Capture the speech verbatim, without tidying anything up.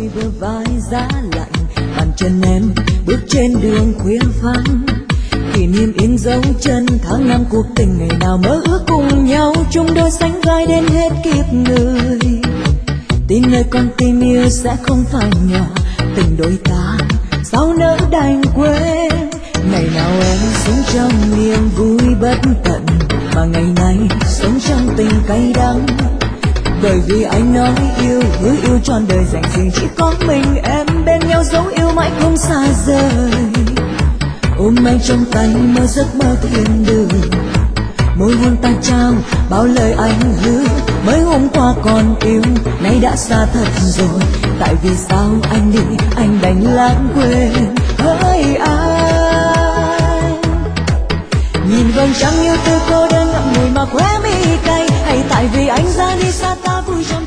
tôi bờ vai giá lạnh, bàn chân em bước trên đường khuya vắng, kỷ niệm in dấu chân tháng năm cuộc tình, ngày nào mơ ước cùng nhau chung đôi sánh vai đến hết kiếp người. Tin nơi con tim yêu sẽ không phai nhòa, tình đôi ta sao nỡ đành quên. Ngày nào em sống trong niềm vui bất tận, mà ngày nay sống trong tình cay đắng. Bởi vì anh nói yêu, hứa yêu trọn đời dành riêng chỉ có mình em, bên nhau dấu yêu mãi không xa rời. Ôm anh trong tay mơ giấc mơ thiên đường, môi hôn ta trao bao lời anh hứa. Mới hôm qua còn yêu, nay đã xa thật rồi. Tại vì sao anh đi, anh đành lãng quên. Hỡi anh, nhìn vầng trăng yêu tư cô đơn ngậm ngùi mà khóe mi cay, hay tại vì anh ra đi xa ta vui trong